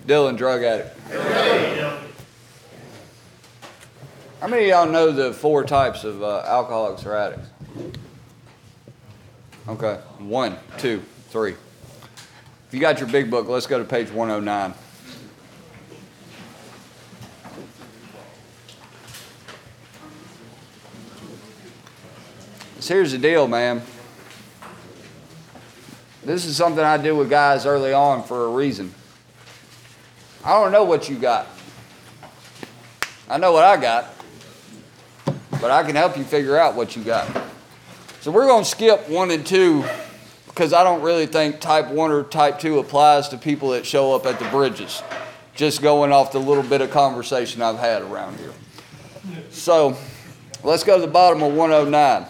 Dylan, drug addict. How many of y'all know the 4 types of alcoholics or addicts? Okay, 1, 2, 3. If you got your big book, let's go to page 109. So here's the deal, man. This is something I do with guys early on for a reason. I don't know what you got. I know what I got, but I can help you figure out what you got. So we're going to skip 1 and 2 because I don't really think type 1 or type 2 applies to people that show up at the bridges. Just going off the little bit of conversation I've had around here. So let's go to the bottom of 109.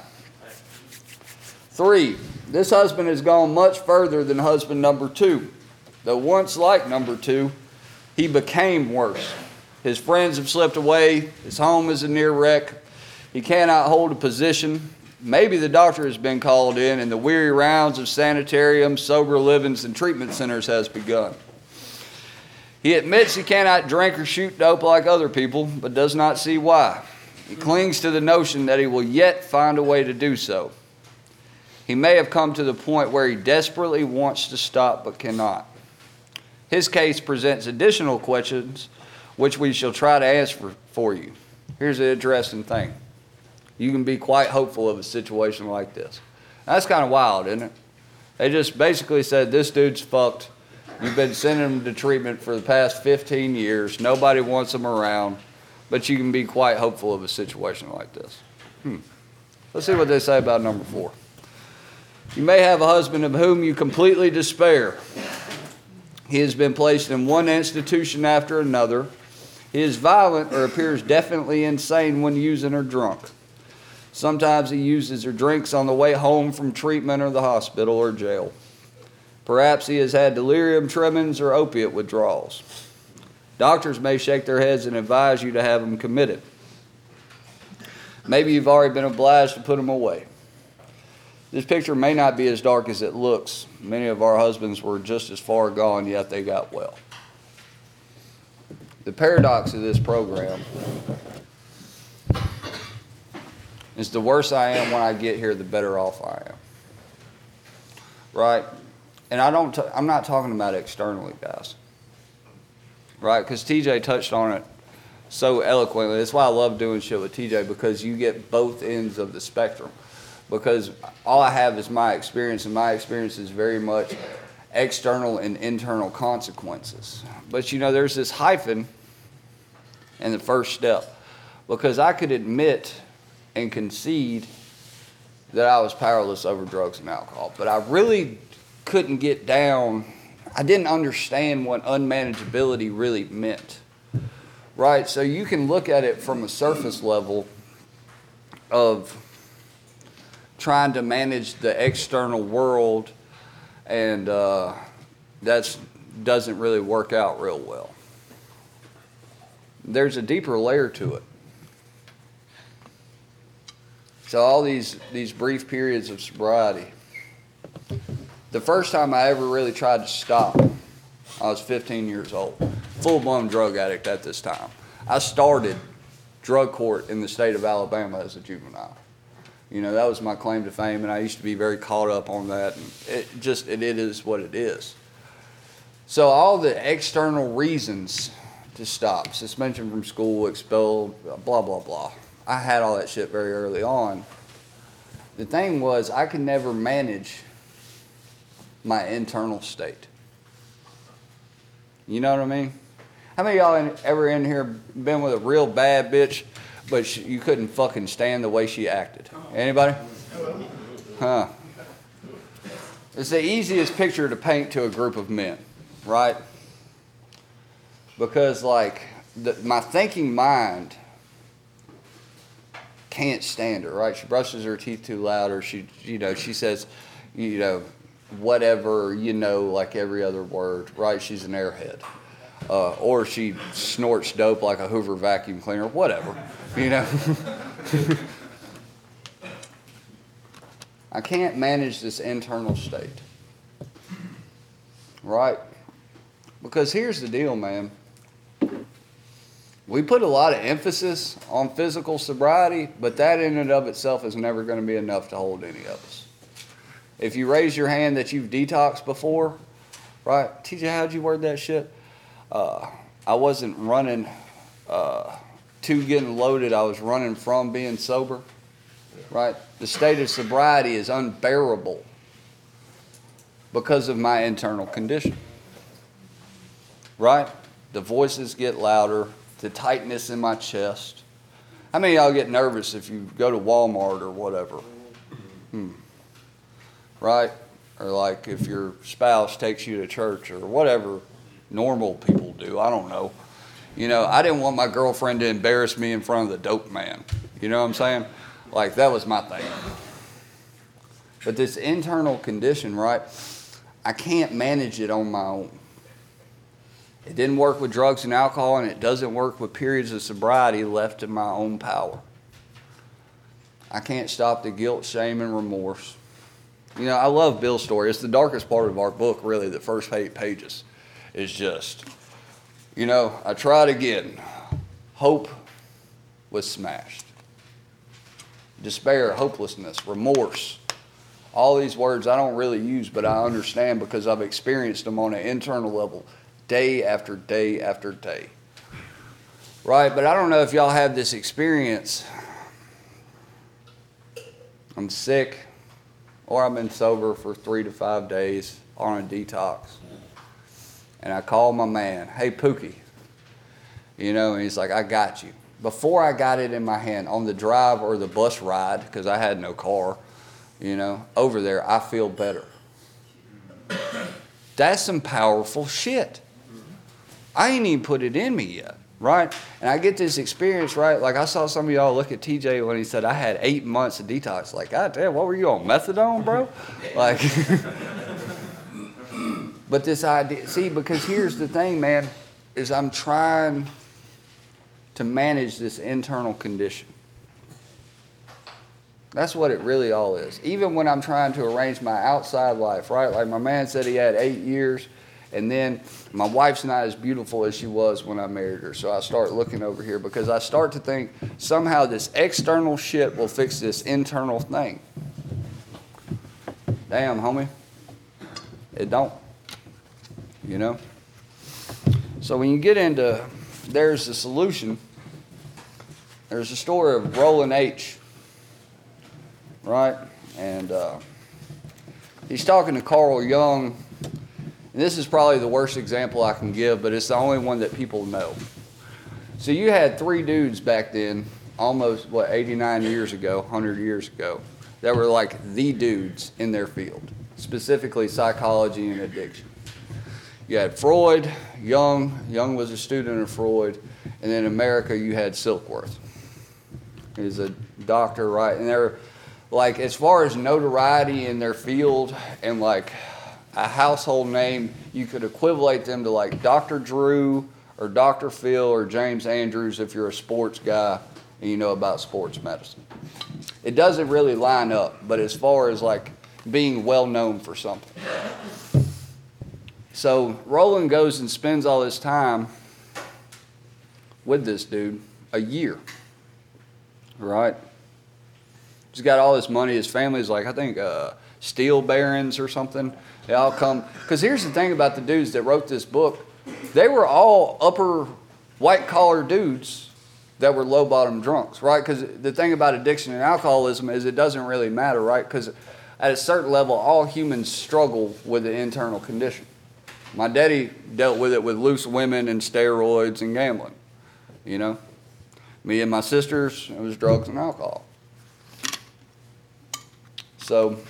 3, this husband has gone much further than husband number 2. Though once like number 2, he became worse. His friends have slipped away. His home is a near wreck. He cannot hold a position. Maybe the doctor has been called in and the weary rounds of sanitariums, sober livings, and treatment centers has begun. He admits he cannot drink or shoot dope like other people, but does not see why. He clings to the notion that he will yet find a way to do so. He may have come to the point where he desperately wants to stop but cannot. His case presents additional questions which we shall try to answer for you. Here's the interesting thing. You can be quite hopeful of a situation like this. That's kind of wild, isn't it? They just basically said, this dude's fucked. You've been sending him to treatment for the past 15 years. Nobody wants him around. But you can be quite hopeful of a situation like this. Let's see what they say about number 4. You may have a husband of whom you completely despair. He has been placed in one institution after another. He is violent or appears definitely insane when using or drunk. Sometimes he uses or drinks on the way home from treatment or the hospital or jail. Perhaps he has had delirium tremens or opiate withdrawals. Doctors may shake their heads and advise you to have him committed. Maybe you've already been obliged to put him away. This picture may not be as dark as it looks. Many of our husbands were just as far gone, yet they got well. The paradox of this program is the worse I am when I get here, the better off I am. Right? And I'm not talking about externally, guys. Right? Because TJ touched on it so eloquently. That's why I love doing shit with TJ, because you get both ends of the spectrum. Because all I have is my experience, and my experience is very much external and internal consequences. But you know, there's this hyphen in the first step. Because I could admit and concede that I was powerless over drugs and alcohol. But I really couldn't get down. I didn't understand what unmanageability really meant. Right? So you can look at it from a surface level of trying to manage the external world, and that doesn't really work out real well. There's a deeper layer to it. So all these brief periods of sobriety. The first time I ever really tried to stop, I was 15 years old. Full-blown drug addict at this time. I started drug court in the state of Alabama as a juvenile. You know, that was my claim to fame, and I used to be very caught up on that. And it is what it is. So all the external reasons to stop, suspension from school, expelled, blah, blah, blah. I had all that shit very early on. The thing was, I could never manage my internal state. You know what I mean? How many of y'all ever in here been with a real bad bitch, but you couldn't fucking stand the way she acted? Anybody? Huh. It's the easiest picture to paint to a group of men, right? Because, like, my thinking mind can't stand her, right? She brushes her teeth too loud, or she says, whatever, like every other word, right? She's an airhead. Or she snorts dope like a Hoover vacuum cleaner, whatever, I can't manage this internal state, right? Because here's the deal, man. We put a lot of emphasis on physical sobriety, but that in and of itself is never going to be enough to hold any of us. If you raise your hand that you've detoxed before, right? TJ, how'd you word that shit? I wasn't running to getting loaded. I was running from being sober, right? The state of sobriety is unbearable because of my internal condition, right? The voices get louder, the tightness in my chest. How many of y'all get nervous if you go to Walmart or whatever? Right? Or like if your spouse takes you to church or whatever normal people do. I don't know. You know, I didn't want my girlfriend to embarrass me in front of the dope man. You know what I'm saying? Like, that was my thing. But this internal condition, right? I can't manage it on my own. It didn't work with drugs and alcohol, and it doesn't work with periods of sobriety left in my own power. I can't stop the guilt, shame, and remorse. You know, I love Bill's story. It's the darkest part of our book, really. The first 8 pages is just, you know, I tried again. Hope was smashed. Despair, hopelessness, remorse. All these words I don't really use, but I understand because I've experienced them on an internal level, day after day after day. Right? But I don't know if y'all have this experience. I'm sick, or I've been sober for 3 to 5 days on a detox. And I call my man, hey, Pookie. You know, and he's like, I got you. Before I got it in my hand, on the drive or the bus ride, because I had no car, you know, over there, I feel better. That's some powerful shit. I ain't even put it in me yet, right? And I get this experience, right? Like I saw some of y'all look at TJ when he said, I had 8 months of detox. Like, God damn, what were you on, methadone, bro? Like, but this idea, see, because here's the thing, man, is I'm trying to manage this internal condition. That's what it really all is. Even when I'm trying to arrange my outside life, right? Like my man said he had 8 years, and then my wife's not as beautiful as she was when I married her. So I start looking over here because I start to think somehow this external shit will fix this internal thing. Damn, homie. It don't. You know? So when you get into there's the solution, there's a story of Roland H., right? And he's talking to Carl Jung. And this is probably the worst example I can give, but it's the only one that people know. So you had 3 dudes back then, almost, 89 years ago, 100 years ago, that were like the dudes in their field, specifically psychology and addiction. You had Freud, Jung. Jung was a student of Freud. And in America, you had Silkworth. He's a doctor, right? And they're like, as far as notoriety in their field and like a household name, you could equivalent them to like Dr. Drew or Dr. Phil or James Andrews if you're a sports guy and you know about sports medicine. It doesn't really line up, but as far as like being well known for something. So Roland goes and spends all his time with this dude, a year, right? He's got all this money. His family's like, I think, steel barons or something. They all come. Because here's the thing about the dudes that wrote this book. They were all upper white-collar dudes that were low-bottom drunks, right? Because the thing about addiction and alcoholism is it doesn't really matter, right? Because at a certain level, all humans struggle with the internal condition. My daddy dealt with it with loose women and steroids and gambling, you know? Me and my sisters, it was drugs and alcohol. So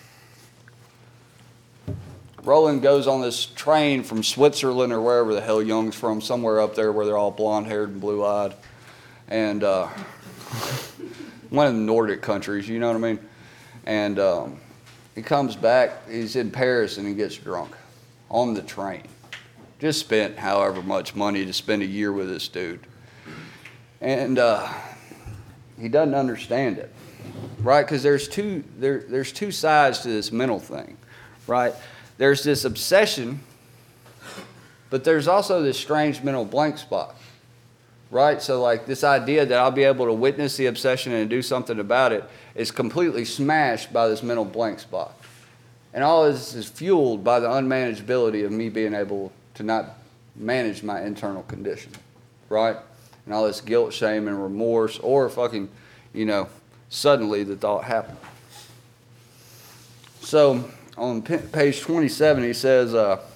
Roland goes on this train from Switzerland or wherever the hell Jung's from, somewhere up there where they're all blonde-haired and blue-eyed. And one of the Nordic countries, you know what I mean? And he comes back, he's in Paris, and he gets drunk on the train. Just spent however much money to spend a year with this dude. And he doesn't understand it, right? Because there's two sides to this mental thing, right? There's this obsession But there's also this strange mental blank spot, right? So like this idea that I'll be able to witness the obsession and do something about it is completely smashed by this mental blank spot. And all this is fueled by the unmanageability of me being able to not manage my internal condition, right? And all this guilt, shame, and remorse, or fucking, suddenly the thought happened. So on page 27, he says,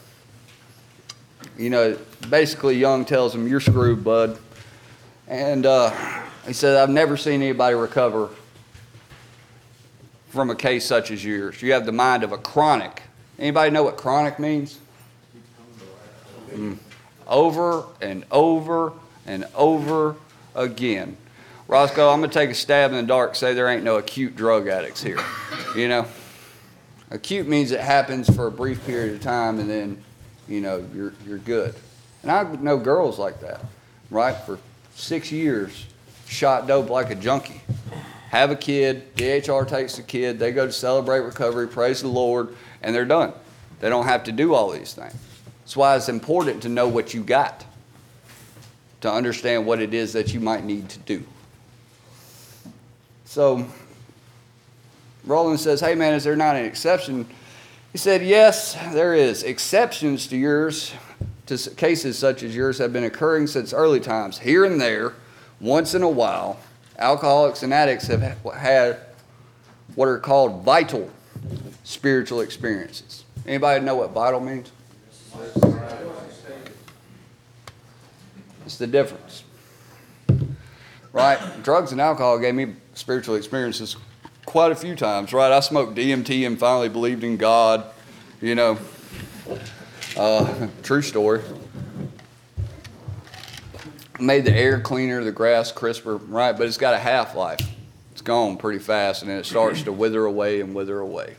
basically Young tells him, you're screwed, bud. And he said, I've never seen anybody recover from a case such as yours. You have the mind of a chronic. Anybody know what chronic means? Over and over and over again. Roscoe, I'm going to take a stab in the dark, say there ain't no acute drug addicts here. Acute means it happens for a brief period of time and then, you're good. And I know girls like that, right? For 6 years, shot dope like a junkie. Have a kid, DHR takes the kid, they go to Celebrate Recovery, praise the Lord, and they're done. They don't have to do all these things. That's why it's important to know what you got, to understand what it is that you might need to do. So Roland says, hey man, is there not an exception? He said, yes, there is. Exceptions to yours, to cases such as yours have been occurring since early times. Here and there, once in a while, alcoholics and addicts have had what are called vital spiritual experiences. Anybody know what vital means? It's the difference. Right? Drugs and alcohol gave me spiritual experiences quite a few times, right? I smoked DMT and finally believed in God, true story. Made the air cleaner, the grass crisper, right? But it's got a half-life. It's gone pretty fast, and then it starts to wither away and wither away.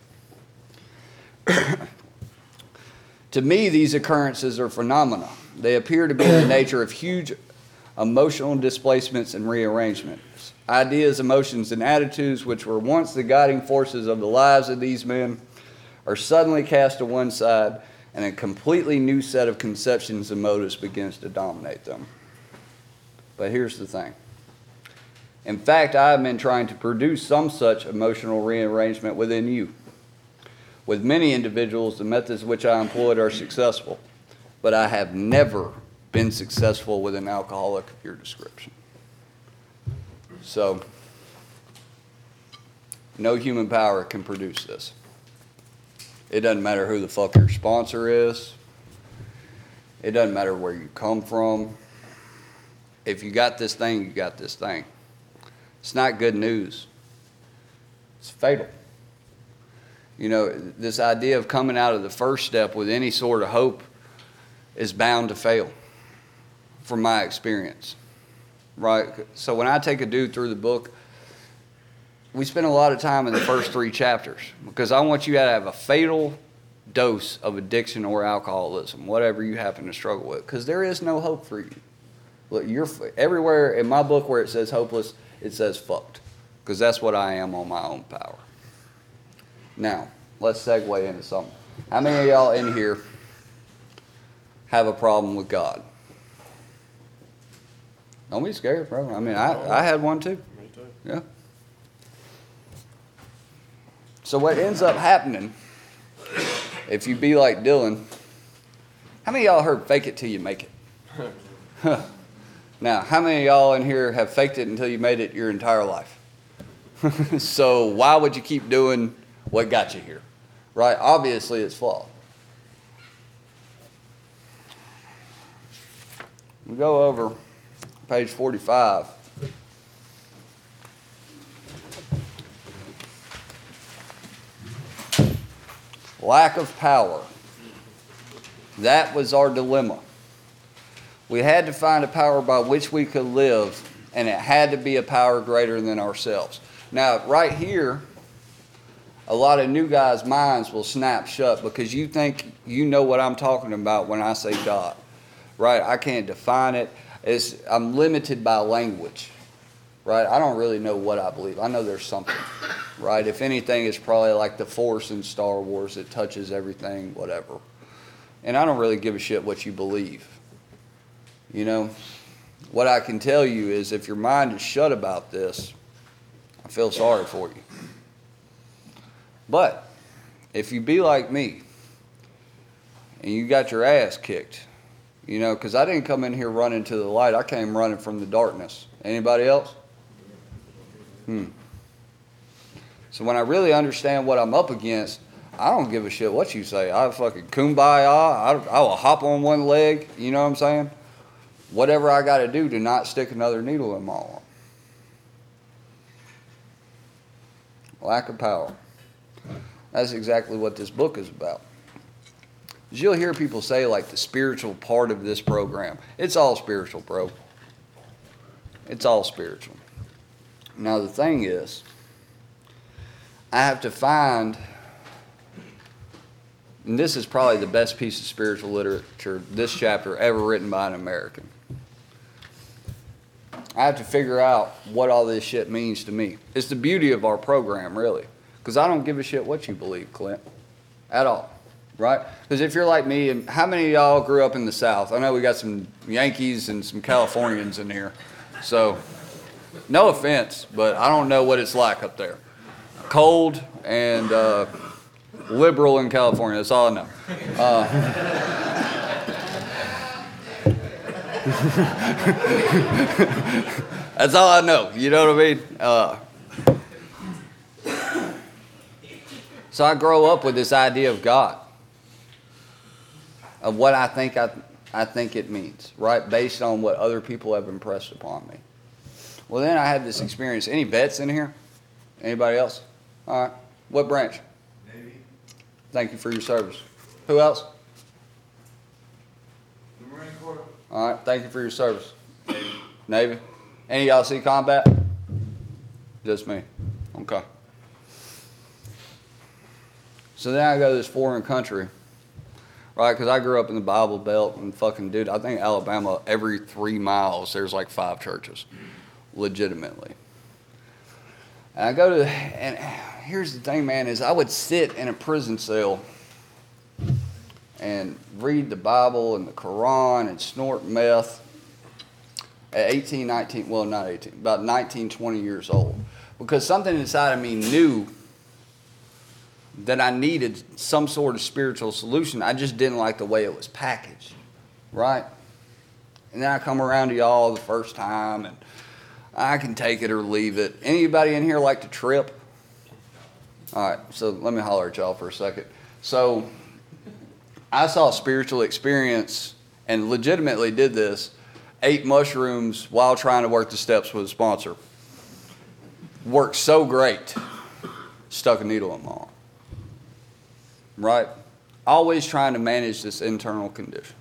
To me, these occurrences are phenomena. They appear to be in the nature of huge emotional displacements and rearrangements. Ideas, emotions, and attitudes which were once the guiding forces of the lives of these men are suddenly cast to one side, and a completely new set of conceptions and motives begins to dominate them. But here's the thing. In fact, I have been trying to produce some such emotional rearrangement within you. With many individuals, the methods which I employed are successful, but I have never been successful with an alcoholic of your description. So, no human power can produce this. It doesn't matter who the fuck your sponsor is. It doesn't matter where you come from. If you got this thing, you got this thing. It's not good news. It's fatal. This idea of coming out of the first step with any sort of hope is bound to fail, from my experience, right? So when I take a dude through the book, we spend a lot of time in the first 3 chapters because I want you to have a fatal dose of addiction or alcoholism, whatever you happen to struggle with, because there is no hope for you. Look, you're everywhere in my book where it says hopeless, it says fucked, because that's what I am on my own power. Now, let's segue into something. How many of y'all in here have a problem with God? Don't be scared, bro. I mean, I had one too. Me too. Yeah. So what ends up happening, if you be like Dylan, how many of y'all heard fake it till you make it? Now, how many of y'all in here have faked it until you made it your entire life? So why would you keep doing what got you here? Right? Obviously, it's flawed. We go over page 45. Lack of power. That was our dilemma. We had to find a power by which we could live, and it had to be a power greater than ourselves. Now, right here, a lot of new guys' minds will snap shut because you think you know what I'm talking about when I say God, right? I can't define it. I'm limited by language, right? I don't really know what I believe. I know there's something, right? If anything, it's probably like the Force in Star Wars. It touches everything, whatever. And I don't really give a shit what you believe. You know, what I can tell you is if your mind is shut about this, I feel sorry for you. But if you be like me and you got your ass kicked, you know, because I didn't come in here running to the light. I came running from the darkness. Anybody else? So when I really understand what I'm up against, I don't give a shit what you say. I fucking kumbaya. I will hop on one leg. You know what I'm saying? Whatever I got to do to not stick another needle in my arm. Lack of power. That's exactly what this book is about. You'll hear people say, like, the spiritual part of this program. It's all spiritual, bro. It's all spiritual. Now, the thing is, I have to find, and this is probably the best piece of spiritual literature, this chapter, ever written by an American. I have to figure out what all this shit means to me. It's the beauty of our program, really. Because I don't give a shit what you believe, Clint. At all. Right? Because if you're like me, and how many of y'all grew up in the South? I know we got some Yankees and some Californians in here. So, no offense, but I don't know what it's like up there. Cold and liberal in California. That's all I know. That's all I know. You know what I mean? So I grow up with this idea of God, of what I think it means, right? Based on what other people have impressed upon me. Well, then I had this experience. Any vets in here? Anybody else? All right. What branch? Navy. Thank you for your service. Who else? The Marine Corps. All right. Thank you for your service. Navy. Any of y'all see combat? Just me. Okay. So then I go to this foreign country, right? Because I grew up in the Bible Belt and fucking, dude, I think Alabama, every 3 miles, there's like 5 churches. Legitimately. And I go to, and here's the thing, man, is I would sit in a prison cell and read the Bible and the Quran and snort meth at 18, 19, well, not 18, about 19, 20 years old. Because something inside of me knew that I needed some sort of spiritual solution. I just didn't like the way it was packaged, right? And then I come around to y'all the first time, and I can take it or leave it. Anybody in here like to trip? All right, so let me holler at y'all for a second. So I saw a spiritual experience and legitimately did this. 8 mushrooms while trying to work the steps with a sponsor. Worked so great. Stuck a needle in my arm. Right? Always trying to manage this internal condition.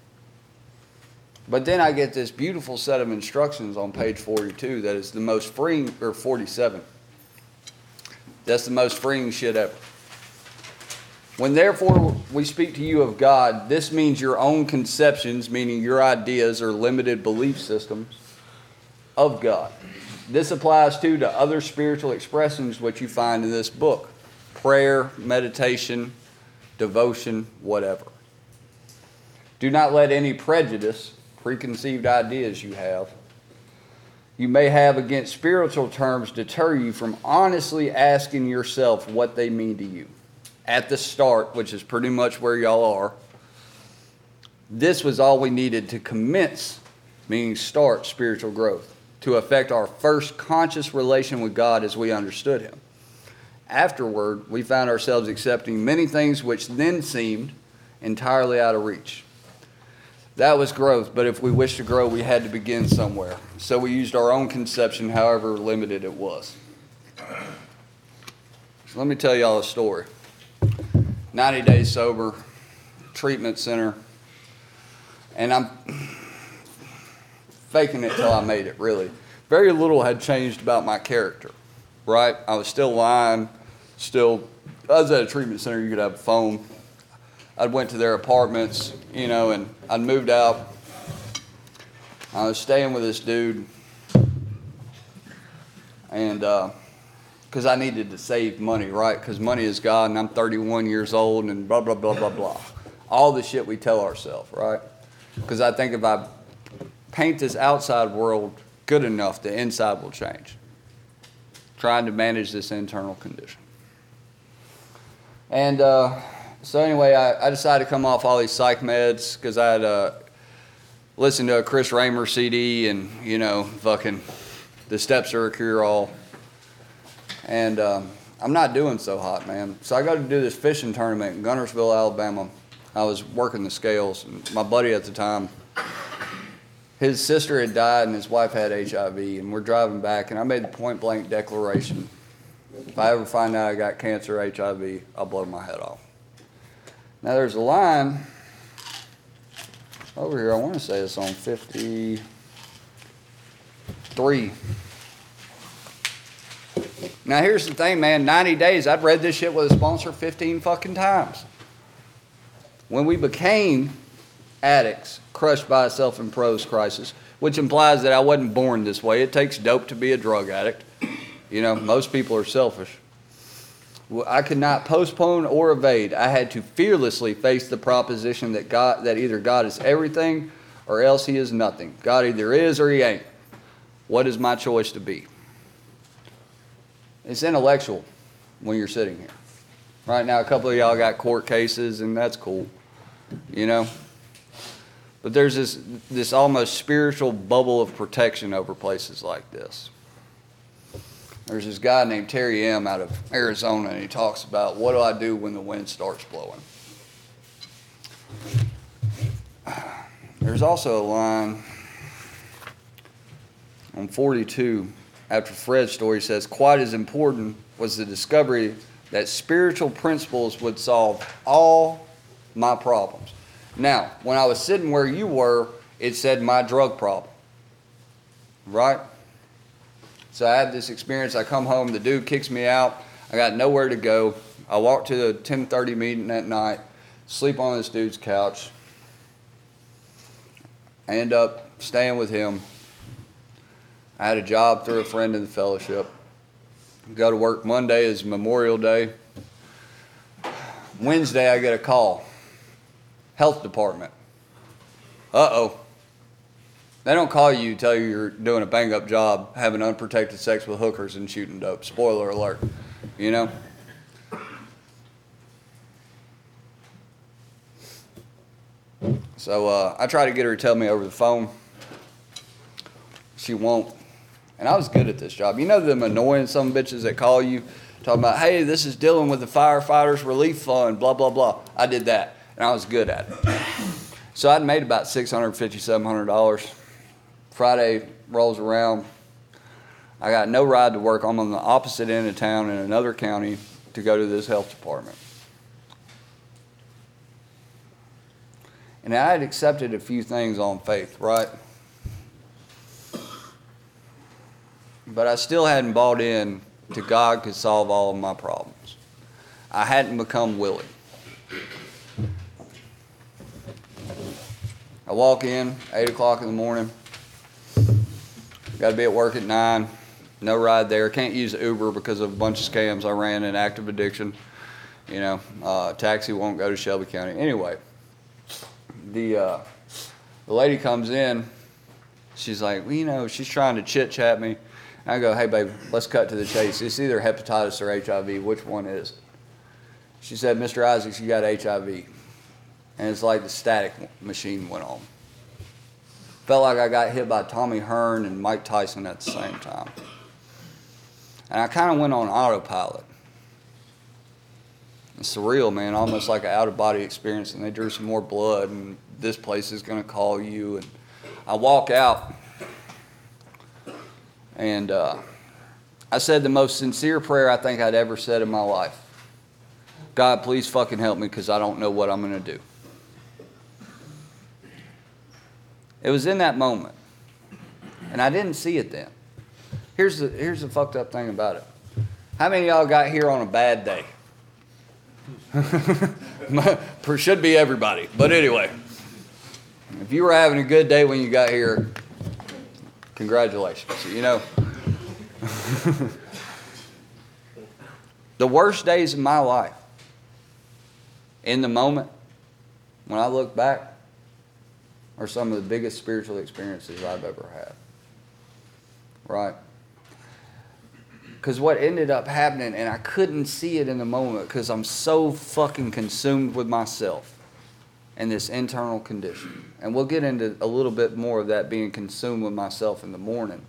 But then I get this beautiful set of instructions on page 42 that is the most freeing, or 47. That's the most freeing shit ever. When therefore we speak to you of God, this means your own conceptions, meaning your ideas or limited belief systems of God. This applies too to other spiritual expressions which you find in this book. Prayer, meditation, devotion, whatever. Do not let any prejudice, preconceived ideas you may have against spiritual terms deter you from honestly asking yourself what they mean to you. At the start, which is pretty much where y'all are, this was all we needed to commence, meaning start spiritual growth, to affect our first conscious relation with God as we understood Him. Afterward, we found ourselves accepting many things which then seemed entirely out of reach. That was growth, but if we wished to grow, we had to begin somewhere. So we used our own conception, however limited it was. So let me tell y'all a story. 90 days sober, treatment center, and I'm faking it till I made it, really. Very little had changed about my character, right? I was still lying, I was at a treatment center, you could have a phone. I went to their apartments, and I'd moved out. I was staying with this dude, and because I needed to save money, right? Because money is God, and I'm 31 years old, and blah, blah, blah, blah, blah. all the shit we tell ourselves, right? Because I think if I paint this outside world good enough, the inside will change. Trying to manage this internal condition. And so anyway, I decided to come off all these psych meds because I had listened to a Chris Raymer CD and, fucking The Steps to a Cure-All. And I'm not doing so hot, man. So I go to do this fishing tournament in Guntersville, Alabama. I was working the scales. And my buddy at the time, his sister had died and his wife had HIV. And we're driving back, and I made the point-blank declaration, if I ever find out I got cancer, HIV, I'll blow my head off. Now there's a line over here, I want to say it's on 53. Now here's the thing, man, 90 days, I've read this shit with a sponsor 15 fucking times. When we became addicts, crushed by a self-imposed crisis, which implies that I wasn't born this way. It takes dope to be a drug addict. Most people are selfish. I could not postpone or evade. I had to fearlessly face the proposition that either God is everything or else he is nothing. God either is or he ain't. What is my choice to be? It's intellectual when you're sitting here. Right now, a couple of y'all got court cases, and that's cool, But there's this almost spiritual bubble of protection over places like this. There's this guy named Terry M. out of Arizona, and he talks about, what do I do when the wind starts blowing? There's also a line on 42 after Fred's story says, quite as important was the discovery that spiritual principles would solve all my problems. Now, when I was sitting where you were, it said my drug problem, right? So I had this experience. I come home, the dude kicks me out. I got nowhere to go. I walk to the 10:30 meeting at night, sleep on this dude's couch. I end up staying with him. I had a job through a friend in the fellowship. Go to work. Monday is Memorial Day. Wednesday, I get a call. Health department. Uh-oh. They don't call you, tell you you're doing a bang-up job, having unprotected sex with hookers and shooting dope. Spoiler alert, So I try to get her to tell me over the phone. She won't. And I was good at this job. Them annoying some bitches that call you, talking about, hey, this is dealing with the firefighters relief fund, blah, blah, blah. I did that, and I was good at it. So I'd made about $650, $700. Friday rolls around. I got no ride to work. I'm on the opposite end of town in another county to go to this health department. And I had accepted a few things on faith, right? But I still hadn't bought in to God could solve all of my problems. I hadn't become willing. I walk in, 8 o'clock in the morning. Got to be at work at 9. No ride there. Can't use Uber because of a bunch of scams I ran in active addiction. Taxi won't go to Shelby County. Anyway, the lady comes in. She's like, she's trying to chit-chat me. And I go, hey, babe, let's cut to the chase. It's either hepatitis or HIV. Which one is it? She said, Mr. Isaacs, you got HIV. And it's like the static machine went on. Felt like I got hit by Tommy Hearn and Mike Tyson at the same time. And I kind of went on autopilot. It's surreal, man, almost like an out-of-body experience. And they drew some more blood, and this place is going to call you. And I walk out, and I said the most sincere prayer I think I'd ever said in my life. God, please fucking help me because I don't know what I'm going to do. It was in that moment. And I didn't see it then. Here's the fucked up thing about it. How many of y'all got here on a bad day? Should be everybody. But anyway, if you were having a good day when you got here, congratulations. The worst days of my life, in the moment, when I look back, are some of the biggest spiritual experiences I've ever had. Right? Because what ended up happening, and I couldn't see it in the moment because I'm so fucking consumed with myself and this internal condition. And we'll get into a little bit more of that, being consumed with myself in the morning.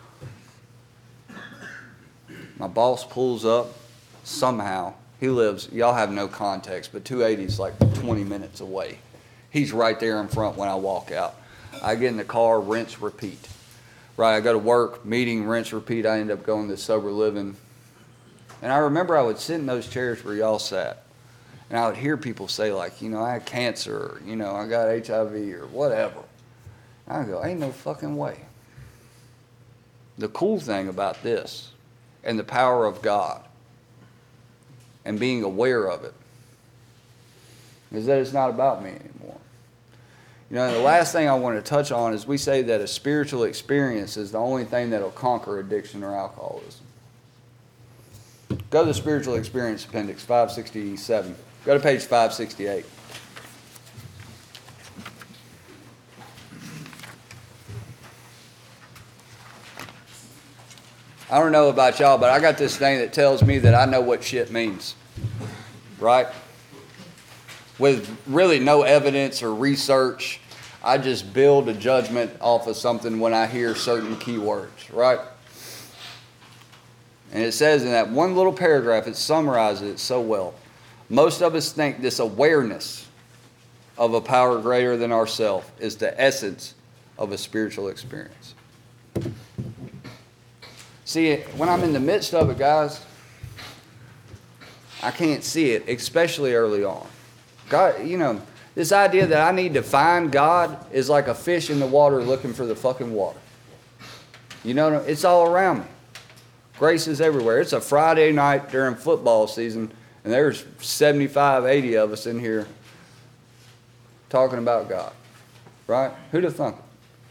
My boss pulls up somehow. He lives, y'all have no context, but 280 is like 20 minutes away. He's right there in front when I walk out. I get in the car, rinse, repeat. Right, I go to work, meeting, rinse, repeat. I end up going to sober living. And I remember I would sit in those chairs where y'all sat. And I would hear people say like, I had cancer, or, I got HIV or whatever. And I go, ain't no fucking way. The cool thing about this and the power of God and being aware of it is that it's not about me anymore. The last thing I want to touch on is we say that a spiritual experience is the only thing that will conquer addiction or alcoholism. Go to the Spiritual Experience Appendix, 567. Go to page 568. I don't know about y'all, but I got this thing that tells me that I know what shit means. Right? With really no evidence or research, I just build a judgment off of something when I hear certain keywords, right? And it says in that one little paragraph, it summarizes it so well. Most of us think this awareness of a power greater than ourselves is the essence of a spiritual experience. See, when I'm in the midst of it, guys, I can't see it, especially early on. God, this idea that I need to find God is like a fish in the water looking for the fucking water. It's all around me. Grace is everywhere. It's a Friday night during football season, and there's 75, 80 of us in here talking about God. Right? Who'd have thunk it?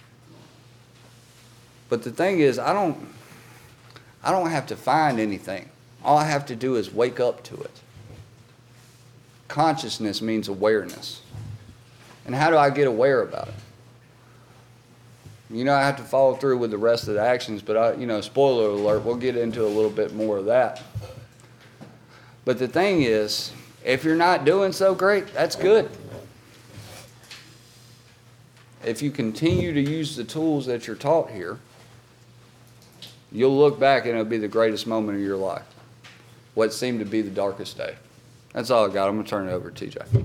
But the thing is, I don't have to find anything. All I have to do is wake up to it. Consciousness means awareness. And how do I get aware about it? I have to follow through with the rest of the actions, but spoiler alert, we'll get into a little bit more of that. But the thing is, if you're not doing so great, that's good. If you continue to use the tools that you're taught here, you'll look back and it'll be the greatest moment of your life. What seemed to be the darkest day. That's all I got. I'm going to turn it over to TJ.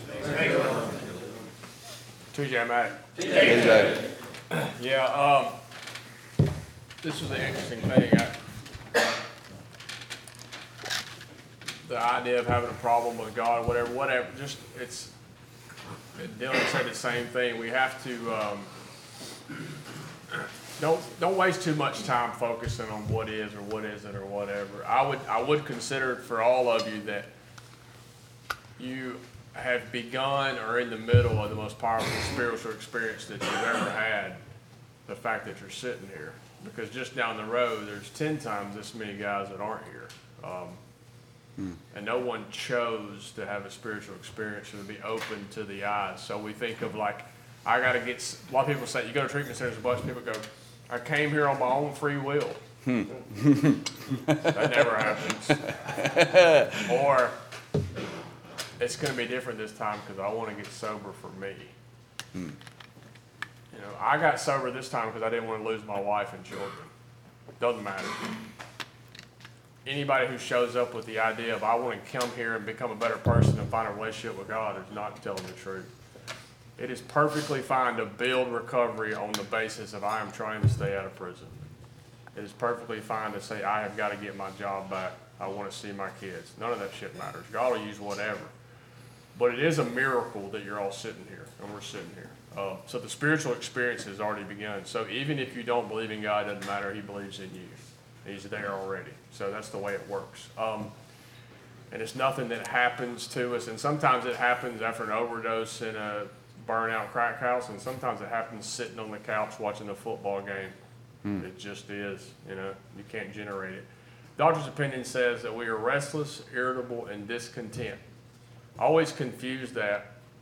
TJ Mack. TJ. Yeah, this was an interesting thing. The idea of having a problem with God, whatever, just Dylan said the same thing. We have to, don't waste too much time focusing on what is or what isn't or whatever. I would consider it for all of you that you have begun or in the middle of the most powerful spiritual experience that you've ever had, the fact that you're sitting here. Because just down the road, there's 10 times this many guys that aren't here. And no one chose to have a spiritual experience or to be open to the eyes. So we think of like, a lot of people say, you go to treatment centers, a bunch of people go, I came here on my own free will. That never happens. Or, it's going to be different this time because I want to get sober for me. I got sober this time because I didn't want to lose my wife and children. Doesn't matter. Anybody who shows up with the idea of I want to come here and become a better person and find a relationship with God is not telling the truth. It is perfectly fine to build recovery on the basis of I am trying to stay out of prison. It is perfectly fine to say I have got to get my job back. I want to see my kids. None of that shit matters. God will use whatever. But it is a miracle that you're all sitting here and we're sitting here. So the spiritual experience has already begun. So even if you don't believe in God, it doesn't matter. He believes in you. He's there already. So that's the way it works. And it's nothing that happens to us. And sometimes it happens after an overdose in a burnout crack house. And sometimes it happens sitting on the couch watching a football game. It just is. You can't generate it. Doctor's opinion says that we are restless, irritable, and discontent. I always confuse that.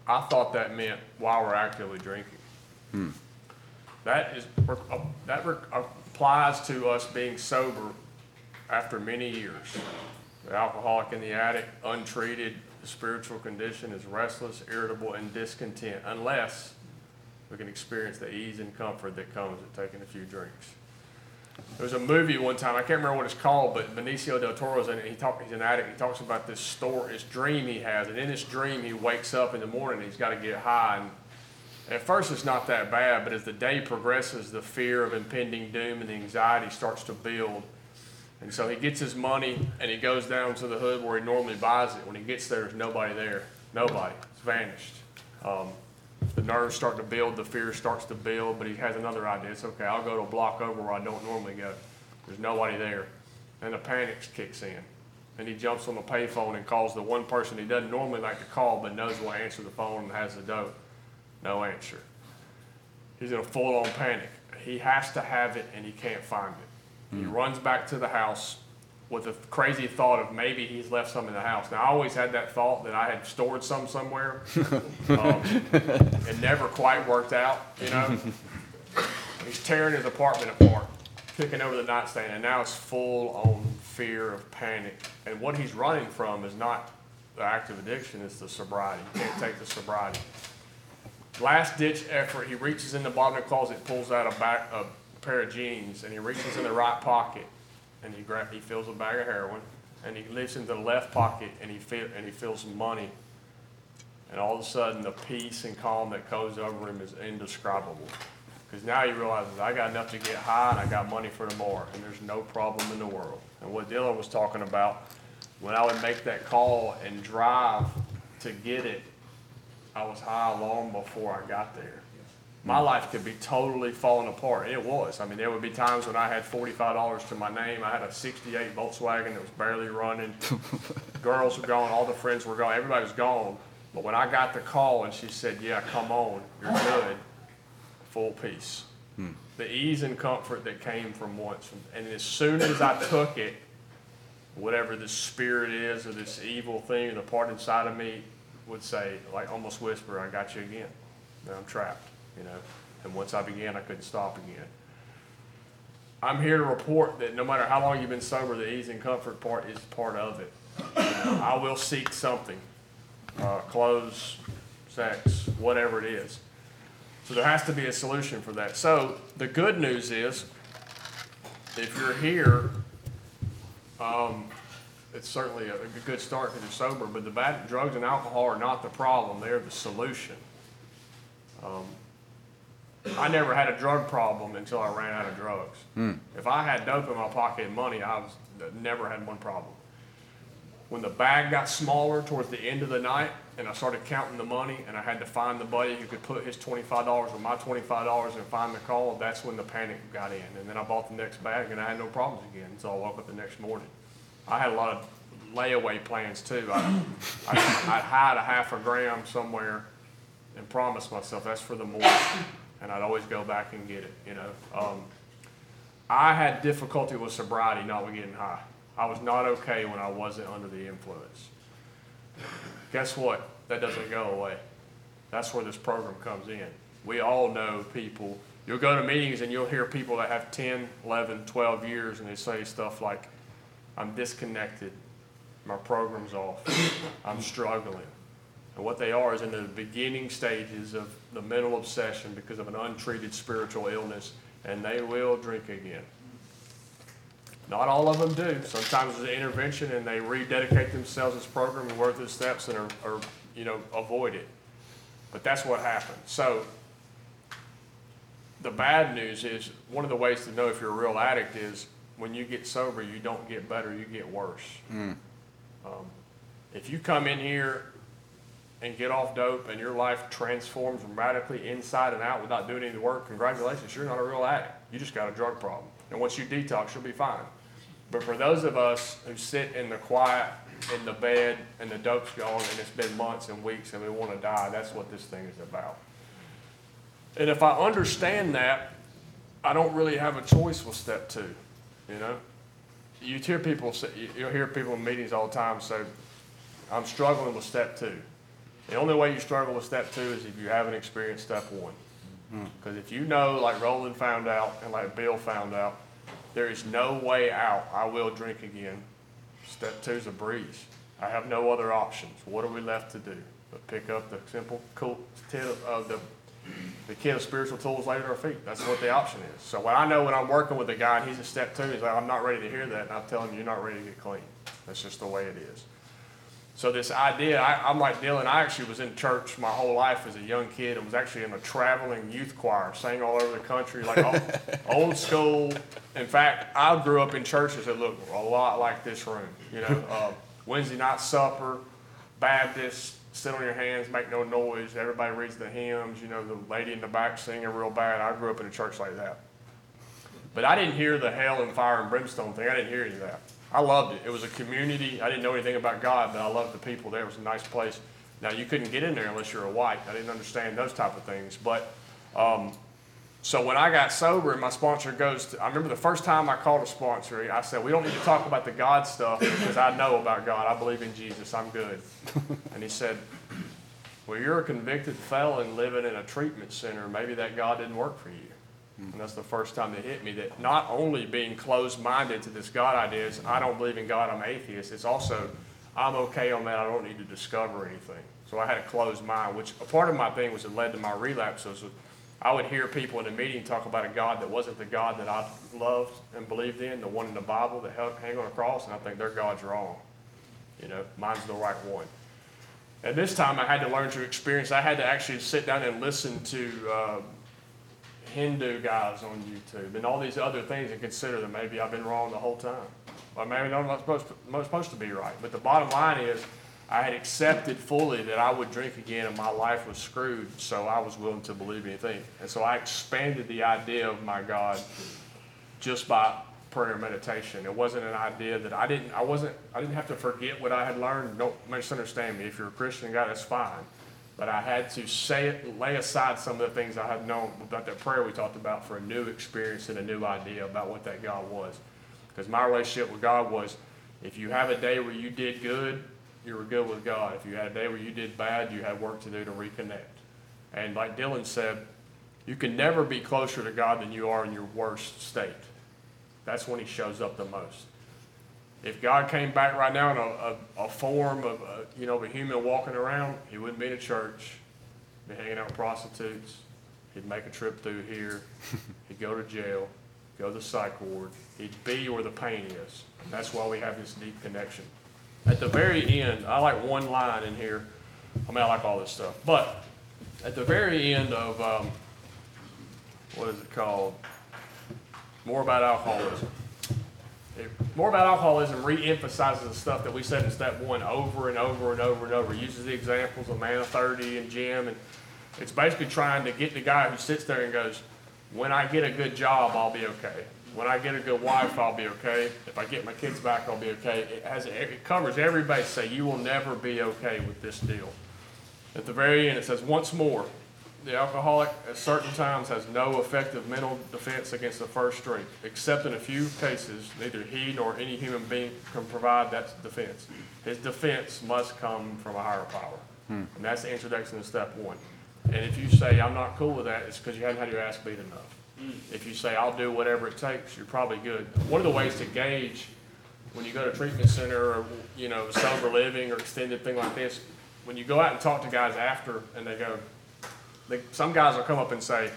I thought that meant while we're actively drinking. That applies to us being sober after many years. The alcoholic and the addict, untreated, the spiritual condition is restless, irritable, and discontent, unless we can experience the ease and comfort that comes with taking a few drinks. There was a movie one time, I can't remember what it's called, but Benicio del Toro's in it. He's an addict. He talks about this dream he has, and in this dream he wakes up in the morning and he's got to get high. And at first it's not that bad, but as the day progresses, the fear of impending doom and the anxiety starts to build. And so he gets his money and he goes down to the hood where he normally buys it. When he gets there, there's nobody there. Nobody. It's vanished. The nerves start to build, the fear starts to build, but he has another idea. It's okay, I'll go to a block over where I don't normally go. There's nobody there. And the panic kicks in. And he jumps on the payphone and calls the one person he doesn't normally like to call but knows will answer the phone and has the dope. No answer. He's in a full-on panic. He has to have it and he can't find it. He runs back to the house with a crazy thought of maybe he's left some in the house. Now, I always had that thought that I had stored some somewhere. It never quite worked out, you know. He's tearing his apartment apart, picking over the nightstand, and now it's full on fear of panic. And what he's running from is not the active addiction, it's the sobriety. He can't take the sobriety. Last ditch effort, he reaches in the bottom of the closet, pulls out a pair of jeans, and he reaches in the right pocket, and he fills a bag of heroin, and he lifts into the left pocket, and he feels some money. And all of a sudden, the peace and calm that goes over him is indescribable. Because now he realizes, I got enough to get high, and I got money for tomorrow, and there's no problem in the world. And what Dylan was talking about, when I would make that call and drive to get it, I was high long before I got there. My life could be totally falling apart. And it was. I mean, there would be times when I had $45 to my name. I had a 68 Volkswagen that was barely running. Girls were gone. All the friends were gone. Everybody was gone. But when I got the call and she said, yeah, come on, you're good, full peace. The ease and comfort that came from once. And as soon as I took it, whatever this spirit is or this evil thing, the part inside of me would say, like almost whisper, I got you again. Now I'm trapped. You know, and once I began, I couldn't stop again. I'm here to report that no matter how long you've been sober, the ease and comfort part is part of it. You know, I will seek something, clothes, sex, whatever it is. So there has to be a solution for that. So the good news is, if you're here, it's certainly a good start because you're sober, but the bad drugs and alcohol are not the problem, they're the solution. I never had a drug problem until I ran out of drugs. If I had dope in my pocket and money, I never had one problem. When the bag got smaller towards the end of the night and I started counting the money and I had to find the buddy who could put his $25 with my $25 and find the call, that's when the panic got in. And then I bought the next bag and I had no problems again until I woke up the next morning. I had a lot of layaway plans too. I'd hide a half a gram somewhere and promise myself that's for the morning. And I'd always go back and get it, you know. I had difficulty with sobriety, not with getting high. I was not okay when I wasn't under the influence. Guess what? That doesn't go away. That's where this program comes in. We all know people. You'll go to meetings and you'll hear people that have 10, 11, 12 years and they say stuff like, I'm disconnected, my program's off, I'm struggling. And what they are is in the beginning stages of the mental obsession because of an untreated spiritual illness, and they will drink again. Not all of them do. Sometimes there's an intervention and they rededicate themselves to this program and work through the steps and are avoid it. But that's what happens. So the bad news is, one of the ways to know if you're a real addict is when you get sober, you don't get better, you get worse. If you come in here and get off dope and your life transforms radically inside and out without doing any work, congratulations, you're not a real addict. You just got a drug problem. And once you detox, you'll be fine. But for those of us who sit in the quiet, in the bed, and the dope's gone, and it's been months and weeks, and we want to die, that's what this thing is about. And if I understand that, I don't really have a choice with step 2, you know? You'll hear people in meetings all the time say, I'm struggling with step 2. The only way you struggle with step 2 is if you haven't experienced step 1. Because if you know, like Roland found out and like Bill found out, there is no way out. I will drink again. Step 2 is a breeze. I have no other options. What are we left to do? But pick up the simple cool tip of the kit of spiritual tools laid at our feet. That's what the option is. So when I know when I'm working with a guy and he's at step 2, he's like, I'm not ready to hear that. And I'm telling him, you're not ready to get clean. That's just the way it is. So this idea, I'm like Dylan, I actually was in church my whole life as a young kid and was actually in a traveling youth choir, sang all over the country, like old school. In fact, I grew up in churches that looked a lot like this room. You know, Wednesday night supper, Baptist, sit on your hands, make no noise, everybody reads the hymns, you know, the lady in the back singing real bad. I grew up in a church like that. But I didn't hear the hell and fire and brimstone thing. I didn't hear any of that. I loved it. It was a community. I didn't know anything about God, but I loved the people there. It was a nice place. Now, you couldn't get in there unless you're a white. I didn't understand those type of things. But so when I got sober and my sponsor goes to, I remember the first time I called a sponsor, I said, we don't need to talk about the God stuff because I know about God. I believe in Jesus. I'm good. And he said, well, you're a convicted felon living in a treatment center. Maybe that God didn't work for you. And that's the first time that hit me, that not only being closed-minded to this God idea is, I don't believe in God, I'm atheist. It's also, I'm okay on that, I don't need to discover anything. So I had a closed mind, which a part of my thing was it led to my relapses. I would hear people in a meeting talk about a God that wasn't the God that I loved and believed in, the one in the Bible that hang on a cross, and I think their God's wrong. You know, mine's the right one. And this time I had to learn to experience, I had to actually sit down and listen to Hindu guys on YouTube and all these other things and consider that maybe I've been wrong the whole time. Or maybe I'm not supposed to be right. But the bottom line is I had accepted fully that I would drink again and my life was screwed, so I was willing to believe anything. And so I expanded the idea of my God just by prayer and meditation. It wasn't an idea that I didn't have to forget what I had learned. Don't misunderstand me. If you're a Christian guy, that's fine. But I had to lay aside some of the things I had known about that prayer we talked about for a new experience and a new idea about what that God was. Because my relationship with God was, if you have a day where you did good, you were good with God. If you had a day where you did bad, you had work to do to reconnect. And like Dylan said, you can never be closer to God than you are in your worst state. That's when he shows up the most. If God came back right now in a form of a human walking around, he wouldn't be in a church, be hanging out with prostitutes. He'd make a trip through here. He'd go to jail, go to the psych ward. He'd be where the pain is. And that's why we have this deep connection. At the very end, I like one line in here. I like all this stuff. But at the very end of, what is it called? More About Alcoholism. More About Alcoholism re-emphasizes the stuff that we said in step 1 over and over and over and over. It uses the examples of Man of 30 and Jim, and it's basically trying to get the guy who sits there and goes, when I get a good job, I'll be okay. When I get a good wife, I'll be okay. If I get my kids back, I'll be okay. It covers every base. Say, you will never be okay with this deal. At the very end, it says, once more, the alcoholic at certain times has no effective mental defense against the first drink, except in a few cases, neither he nor any human being can provide that defense. His defense must come from a higher power. And that's the introduction to step 1. And if you say, I'm not cool with that, it's because you haven't had your ass beat enough. If you say, I'll do whatever it takes, you're probably good. One of the ways to gauge when you go to a treatment center or, sober living or extended thing like this, when you go out and talk to guys after and they go, some guys will come up and say,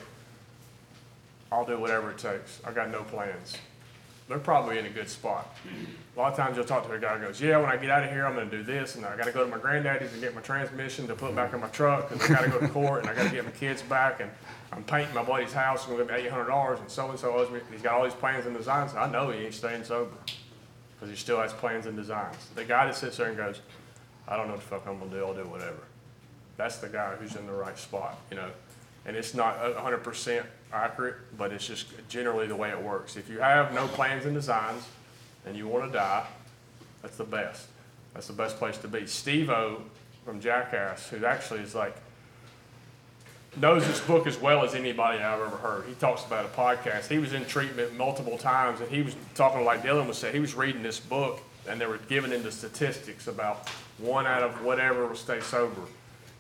I'll do whatever it takes. I got no plans. They're probably in a good spot. A lot of times you'll talk to a guy who goes, yeah, when I get out of here, I'm going to do this, and I got to go to my granddaddy's and get my transmission to put back in my truck, and I got to go to court, and I got to get my kids back, and I'm painting my buddy's house, and we're going to give me $800, and so-and-so owes me. He's got all these plans and designs. I know he ain't staying sober because he still has plans and designs. The guy that sits there and goes, I don't know what the fuck I'm going to do. I'll do whatever. That's the guy who's in the right spot, And it's not 100% accurate, but it's just generally the way it works. If you have no plans and designs and you want to die, that's the best. That's the best place to be. Steve-O from Jackass, who actually is knows this book as well as anybody I've ever heard. He talks about a podcast. He was in treatment multiple times, and he was talking like Dylan was saying. He was reading this book, and they were giving him the statistics about 1 out of whatever will stay sober.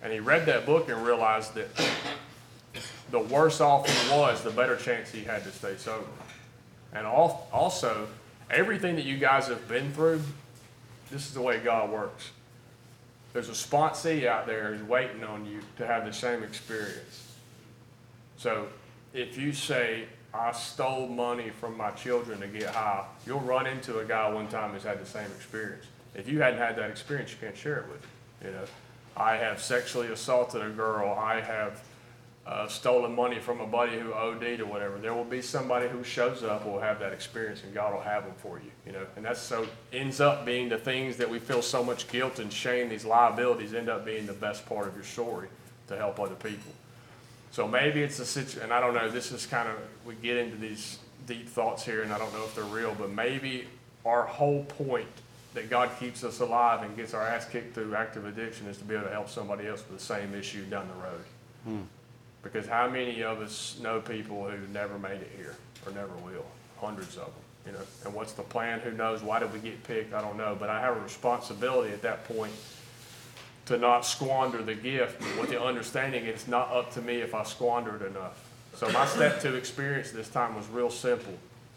And he read that book and realized that the worse off he was, the better chance he had to stay sober. And also, everything that you guys have been through, this is the way God works. There's a sponsee out there who's waiting on you to have the same experience. So if you say, I stole money from my children to get high, you'll run into a guy one time who's had the same experience. If you hadn't had that experience, you can't share it with him. I have sexually assaulted a girl. I have stolen money from a buddy who OD'd or whatever. There will be somebody who shows up who will have that experience, and God will have them for you. And that's so ends up being the things that we feel so much guilt and shame. These liabilities end up being the best part of your story to help other people. So maybe it's a situation, and I don't know. This is kind of, we get into these deep thoughts here, and I don't know if they're real, but maybe our whole point that God keeps us alive and gets our ass kicked through active addiction is to be able to help somebody else with the same issue down the road. Because how many of us know people who never made it here or never will? Hundreds of them, And what's the plan? Who knows? Why did we get picked? I don't know. But I have a responsibility at that point to not squander the gift with the understanding it's not up to me if I squander it enough. So my step 2 experience this time was real simple.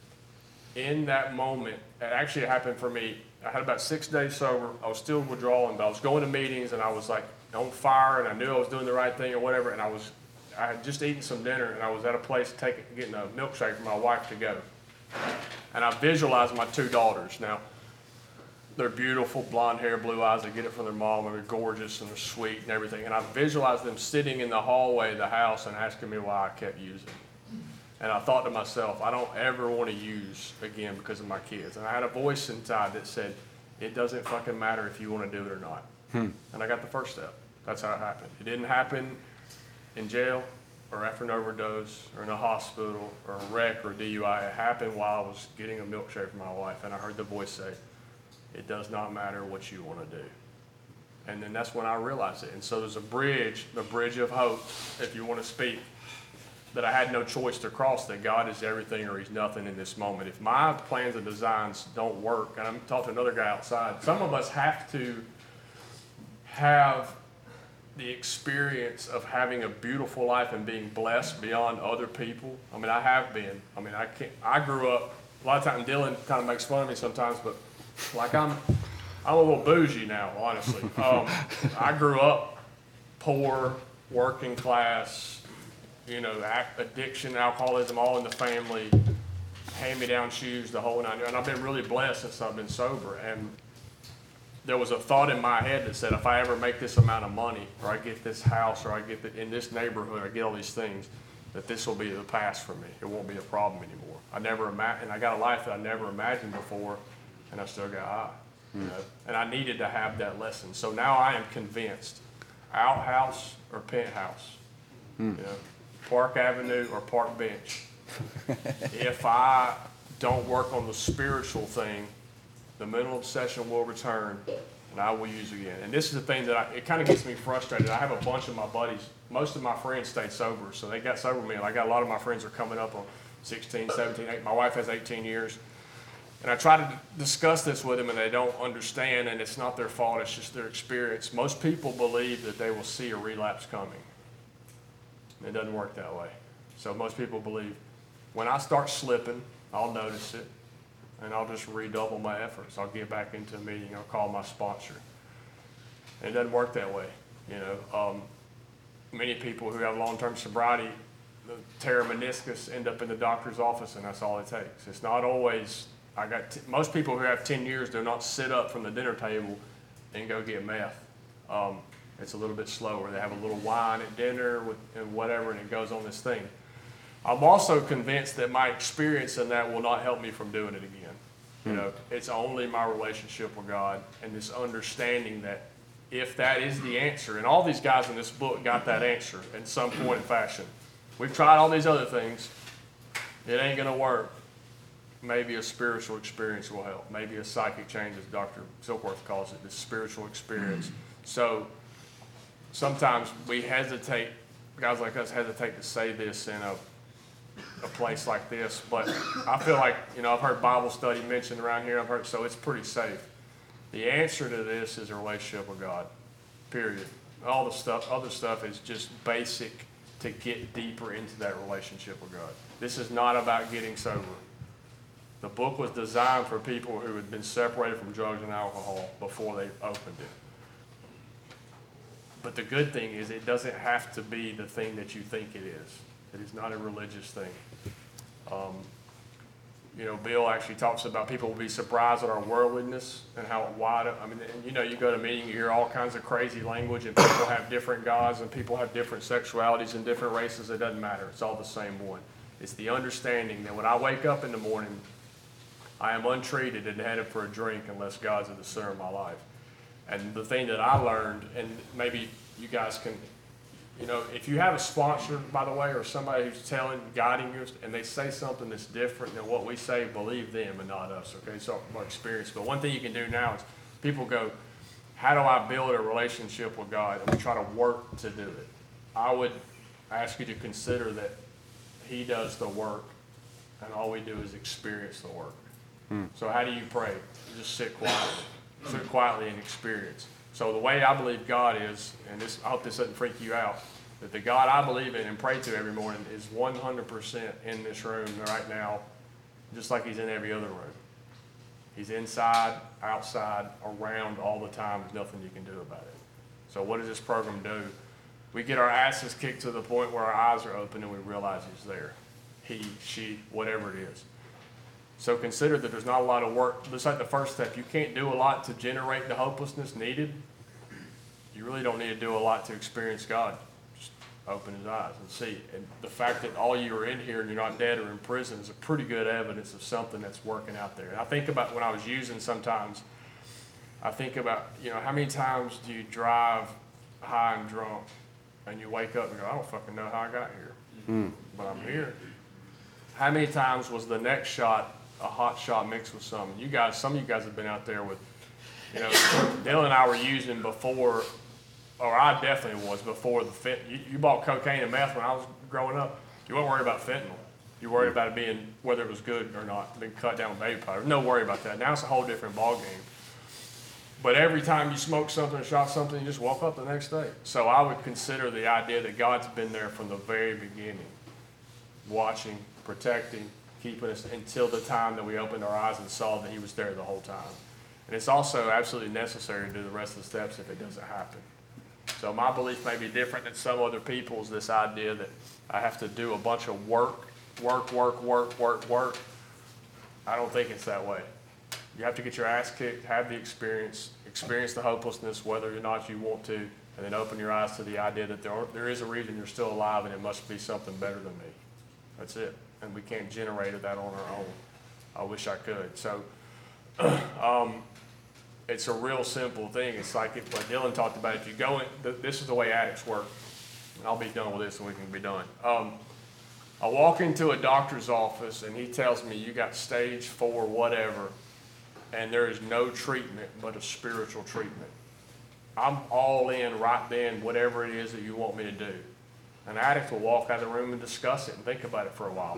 In that moment, it actually happened for me. I had about 6 days sober. I was still withdrawing, but I was going to meetings and I was like on fire and I knew I was doing the right thing or whatever. And I had just eaten some dinner and I was at a place getting a milkshake for my wife to go. And I visualized my 2 daughters. Now, they're beautiful, blonde hair, blue eyes. They get it from their mom, and they're gorgeous and they're sweet and everything. And I visualized them sitting in the hallway of the house and asking me why I kept using. And I thought to myself, I don't ever want to use again because of my kids. And I had a voice inside that said, it doesn't fucking matter if you want to do it or not. And I got the first step. That's how it happened. It didn't happen in jail or after an overdose or in a hospital or a wreck or DUI. It happened while I was getting a milkshake for my wife, and I heard the voice say, it does not matter what you want to do. And then that's when I realized it. And so there's a bridge, the bridge of hope, if you want to speak, that I had no choice to cross, that God is everything or he's nothing in this moment. If my plans and designs don't work, and I'm talking to another guy outside, some of us have to have the experience of having a beautiful life and being blessed beyond other people. I mean, I have been. I mean, I grew up, a lot of times Dylan kind of makes fun of me sometimes, but like I'm a little bougie now, honestly. I grew up poor, working class, addiction, alcoholism, all in the family, hand-me-down shoes, the whole nine. And I've been really blessed since I've been sober. And there was a thought in my head that said, if I ever make this amount of money, or I get this house, or I get in this neighborhood, I get all these things, that this will be the past for me. It won't be a problem anymore. And I got a life that I never imagined before, and I still got high. And I needed to have that lesson. So now I am convinced, outhouse or penthouse, Park Avenue or Park Bench. If I don't work on the spiritual thing, the mental obsession will return, and I will use again. And this is the thing that it kind of gets me frustrated. I have a bunch of my buddies. Most of my friends stayed sober, so they got sober with me. And I got a lot of my friends are coming up on 16, 17, 18. My wife has 18 years. And I try to discuss this with them, and they don't understand, and it's not their fault. It's just their experience. Most people believe that they will see a relapse coming. It doesn't work that way. So most people believe when I start slipping, I'll notice it, and I'll just redouble my efforts. I'll get back into a meeting. I'll call my sponsor. And it doesn't work that way. Many people who have long-term sobriety tear a meniscus, end up in the doctor's office, and that's all it takes. It's not always. Most people who have 10 years do not sit up from the dinner table and go get meth. It's a little bit slower. They have a little wine at dinner and whatever, and it goes on this thing. I'm also convinced that my experience in that will not help me from doing it again. It's only my relationship with God and this understanding that if that is the answer, and all these guys in this book got that answer in some point in fashion. We've tried all these other things. It ain't going to work. Maybe a spiritual experience will help. Maybe a psychic change, as Dr. Silkworth calls it, this spiritual experience. So sometimes we hesitate, guys like us hesitate to say this in a place like this, but I feel like, I've heard Bible study mentioned around here, so it's pretty safe. The answer to this is a relationship with God, period. All the stuff, other stuff is just basic to get deeper into that relationship with God. This is not about getting sober. The book was designed for people who had been separated from drugs and alcohol before they opened it. But the good thing is it doesn't have to be the thing that you think it is. It is not a religious thing. Bill actually talks about people will be surprised at our worldliness and how wide, you go to a meeting, you hear all kinds of crazy language, and people have different gods, and people have different sexualities and different races. It doesn't matter. It's all the same one. It's the understanding that when I wake up in the morning, I am untreated and headed for a drink unless God's at the center of my life. And the thing that I learned, and maybe you guys can, if you have a sponsor, by the way, or somebody who's guiding you, and they say something that's different than what we say, believe them and not us, okay? So our experience. But one thing you can do now is people go, how do I build a relationship with God? And we try to work to do it. I would ask you to consider that He does the work, and all we do is experience the work. So how do you pray? You just sit quietly. Sit quietly and experience. So the way I believe God is, and this, I hope this doesn't freak you out, that the God I believe in and pray to every morning is 100% in this room right now, just like He's in every other room. He's inside, outside, around all the time. There's nothing you can do about it. So what does this program do? We get our asses kicked to the point where our eyes are open and we realize He's there. He, she, whatever it is. So consider that there's not a lot of work. Just like the first step, you can't do a lot to generate the hopelessness needed. You really don't need to do a lot to experience God. Just open His eyes and see. And the fact that all you are in here and you're not dead or in prison is a pretty good evidence of something that's working out there. And I think about when I was using sometimes, I think about, how many times do you drive high and drunk and you wake up and go, I don't fucking know how I got here, but I'm here. How many times was the next shot a hot shot mixed with some? Some of you guys have been out there with, Dylan and I were using before, or I definitely was before the you bought cocaine and meth when I was growing up. You weren't worried about fentanyl. You worried about it being, whether it was good or not, being cut down with baby powder. No worry about that. Now it's a whole different ball game. But every time you smoked something or shot something, you just woke up the next day. So I would consider the idea that God's been there from the very beginning, watching, protecting, keeping us until the time that we opened our eyes and saw that He was there the whole time. And it's also absolutely necessary to do the rest of the steps if it doesn't happen. So my belief may be different than some other people's, this idea that I have to do a bunch of work. I don't think it's that way. You have to get your ass kicked, have the experience the hopelessness, whether or not you want to, and then open your eyes to the idea that there is a reason you're still alive and it must be something better than me. That's it. And we can't generate that on our own. I wish I could. So it's a real simple thing. It's like what Dylan talked about. If you go in, this is the way addicts work. And I'll be done with this and we can be done. I walk into a doctor's office and he tells me you got stage 4 whatever, and there is no treatment but a spiritual treatment. I'm all in right then, whatever it is that you want me to do. An addict will walk out of the room and discuss it and think about it for a while.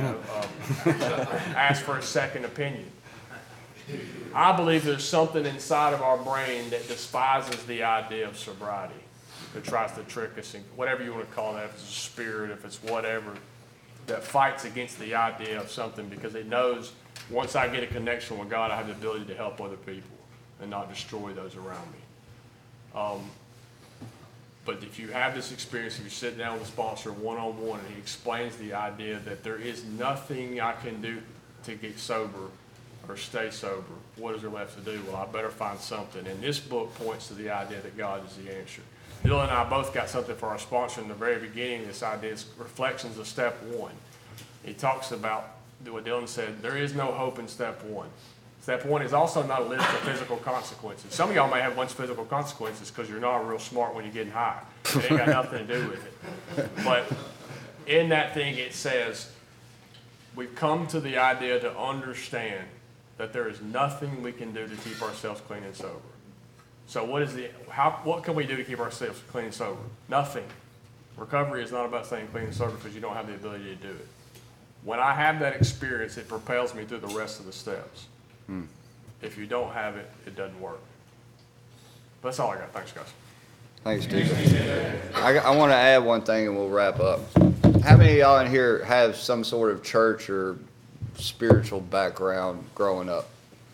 Ask for a second opinion. I believe there's something inside of our brain that despises the idea of sobriety, that tries to trick us, in whatever you want to call that, if it's a spirit, if it's whatever, that fights against the idea of something because it knows once I get a connection with God, I have the ability to help other people and not destroy those around me. But if you have this experience, if you sit down with a sponsor one-on-one and he explains the idea that there is nothing I can do to get sober or stay sober, what is there left to do? Well, I better find something. And this book points to the idea that God is the answer. Dylan and I both got something for our sponsor in the very beginning. This idea is reflections of step 1. He talks about what Dylan said, there is no hope in step 1. Step 1 is also not a list of physical consequences. Some of y'all may have a bunch of physical consequences because you're not real smart when you're getting high. It ain't got nothing to do with it. But in that thing it says, we've come to the idea to understand that there is nothing we can do to keep ourselves clean and sober. So what can we do to keep ourselves clean and sober? Nothing. Recovery is not about staying clean and sober because you don't have the ability to do it. When I have that experience, it propels me through the rest of the steps. If you don't have it, it doesn't work. That's all I got. Thanks, guys. Thanks, dude. I want to add one thing and we'll wrap up. How many of y'all in here have some sort of church or spiritual background growing up?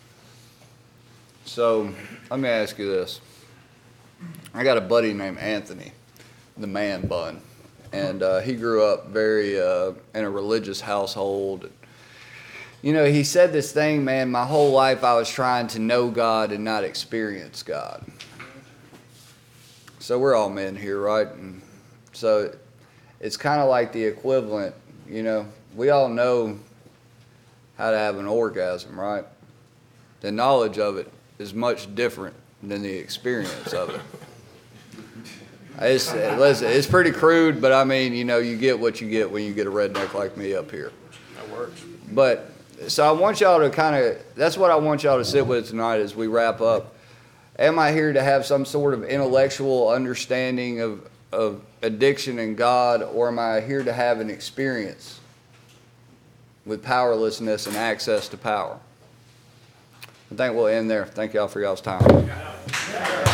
So let me ask you this. I got a buddy named Anthony, the man bun, and he grew up very in a religious household. You know, he said this thing, man, my whole life I was trying to know God and not experience God. So we're all men here, right? And so it's kind of like the equivalent, you know, we all know how to have an orgasm, right? The knowledge of it is much different than the experience of it. It's pretty crude, but I mean, you know, you get what you get when you get a redneck like me up here. That works. But, so I want y'all to kind of, that's what I want y'all to sit with tonight as we wrap up. Am I here to have some sort of intellectual understanding of addiction and God, or am I here to have an experience with powerlessness and access to power? I think we'll end there. Thank y'all for y'all's time.